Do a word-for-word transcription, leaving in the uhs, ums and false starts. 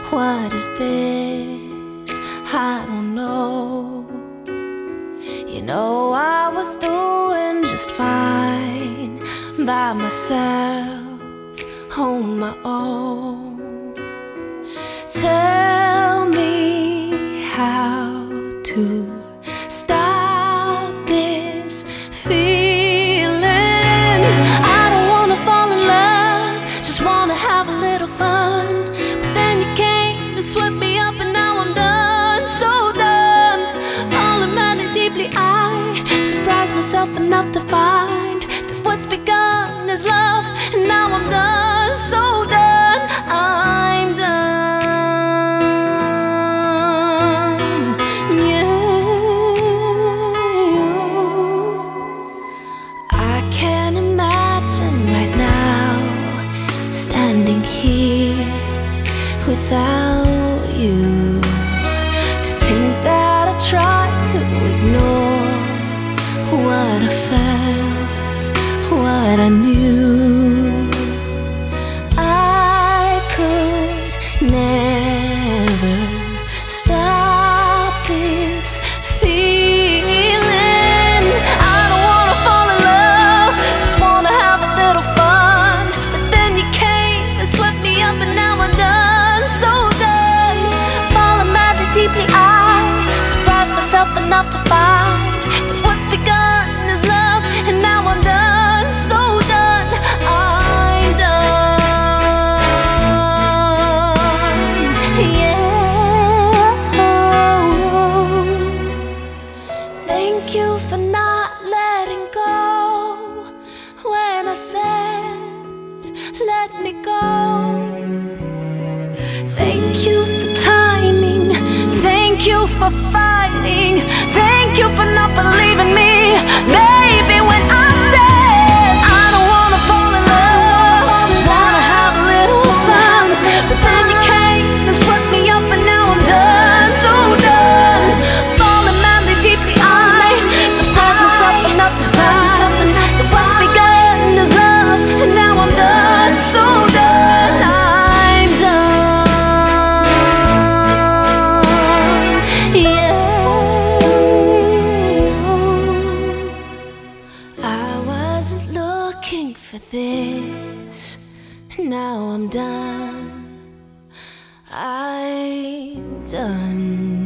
What is this? I don't know. You know I was doing just fine by myself, on my own. Tell me how to stop this feeling. I don't wanna fall in love, just wanna have a little fun. But then you came and swept me up and now I'm done, so done. Falling madly deeply, I surprised myself enough to find that what's begun is love, and now I'm done, so done. I'm done. Standing here without you, to think that I tried to ignore what I felt, what I knew. I could never stop this feeling. I don't wanna fall in love, just wanna have a little fun. And now I'm done, so done. Falling madly deeply, I surprised myself enough to find that what's begun is love, and now I'm done, so done. I'm done, yeah. Thank you for not letting go when I said let me go. Thank you for timing, thank you for fighting, thank you for not believing me, baby, when I said I don't wanna fall in love, just wanna have a little fun. But then you came and swept me up and now I'm done, so done. Falling madly deeply, I surprised myself enough to find that what's begun is love, and now I'm done, so done. I'm done. Looking for this, now I'm done, I'm done.